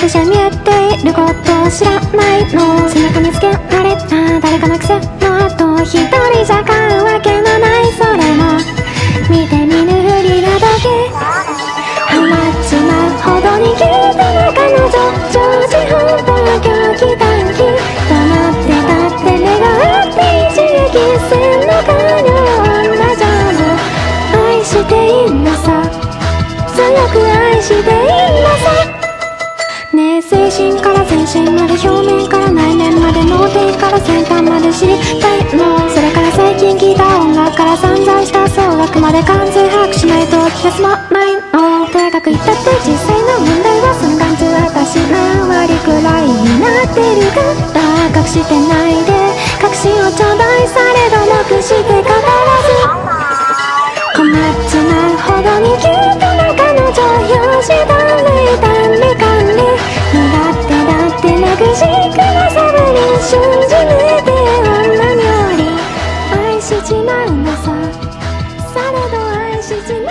私は見えていることを知らないの。背中につけられた誰かの癖の後、一人じゃ買うわけのないそれも見て見ぬふりなだけ。ハマっちまうほどに聞いたの彼女、常時半端狂気短気黙ってたって目が合って一撃戦の家業女上手。愛していんのさ、強く愛していんのさ。ねえ精神から全身まで、表面から内面まで、脳天から先端まで知りたいの。それから最近聴いた音楽から散在した総額まで完全把握しないと気が済まないの。とやかく言ったって実際の問題はその眼中私何割くらいになってるから隠してないで。確信を頂戴されどもくして語らず困っちまうほどにキュートな彼女、表紙断類断理管理身勝手だってなくしくのサブに瞬時見て女冥利愛しちまうのさ。されど愛しちまう